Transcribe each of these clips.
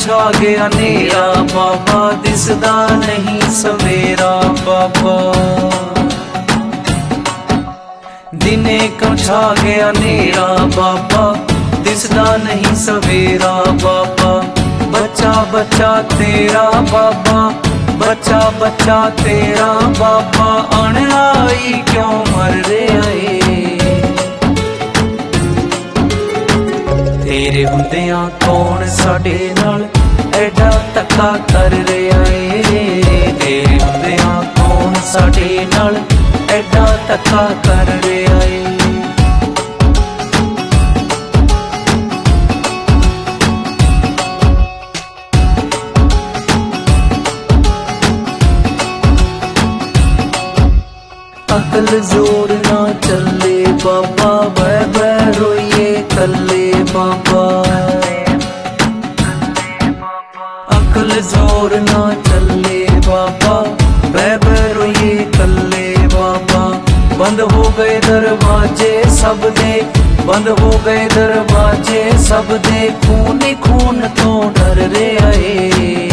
छा गया नेरा बाबा, दिसदा नहीं सवेरा बाबा। दिने क्यों छा गया नेरा बाबा, दिसदा नहीं सवेरा बाबा। बच्चा बच्चा तेरा बाबा, बच्चा बच्चा तेरा बाबा, अनआई क्यों मर रहा है। तेरे हुंदियां कौन साडे नाल एडा धक्का कर रहा है। तेरे हुंदियां कौन साडे नाल एडा धक्का कर रहा है। अकल जोर ना चले बाबा, वह रोइए कल्ले बाबा। अकल जोर ना चले बाबा, वह रोइए कल्ले बाबा। बंद हो गए दरवाजे सब दे, बंद हो गए दरवाजे सब दे, खून खून तो डर रहा है।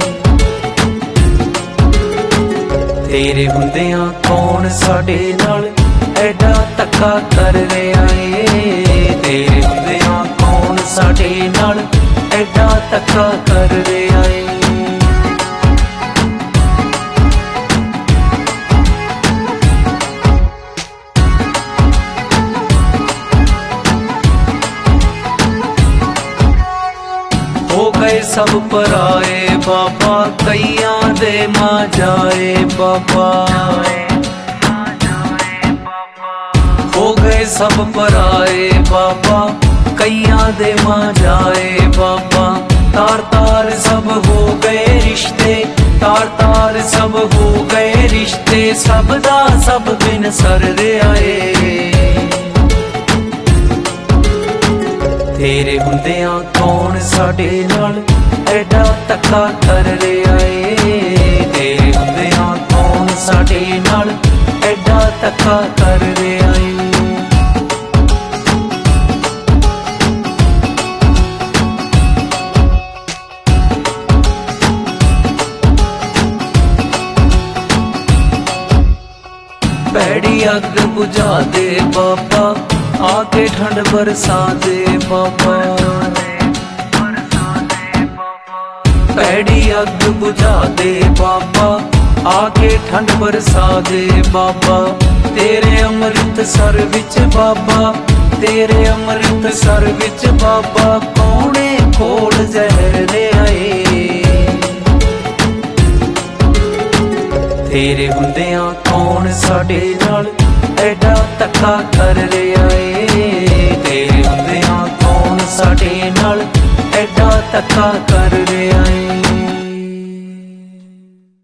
तेरे हुंदियां कौन साडे नाल एडा धक्का कर रहा है। तेरे हुंदियां कौन साडे नाल एडा धक्का कर रहा है। हो गए सब पराए बाबा, कईयां दे मां जाए बाबा। हो गए सब पराए बाबा, कईयां दे मां जाए बाबा। तार तार सब हो गए रिश्ते, तार तार सब हो गए रिश्ते, सब दा सब बिन सर रहा है। तेरे हुंदियां कौन साडे नाल एडा धक्का कर रहा है। तेरे हुंदियां कौन साडे नाल एडा धक्का कर रहा है। पैड़ी अग बुझा दे बाबा, आके ठंड बरसा दे बाबा। पैड़ी अग बुझा दे बाबा, आके ठंड बरसा दे बाबा। तेरे अमृत सर विच बाबा, तेरे अमृत सर विच बाबा, कौने खोल जहर दे आए। तेरे हुंदियां कौन साडे नाल एडा धक्का कर रहा है। तेरे हुंदियां कौन साडे नाल एडा धक्का कर रहा है।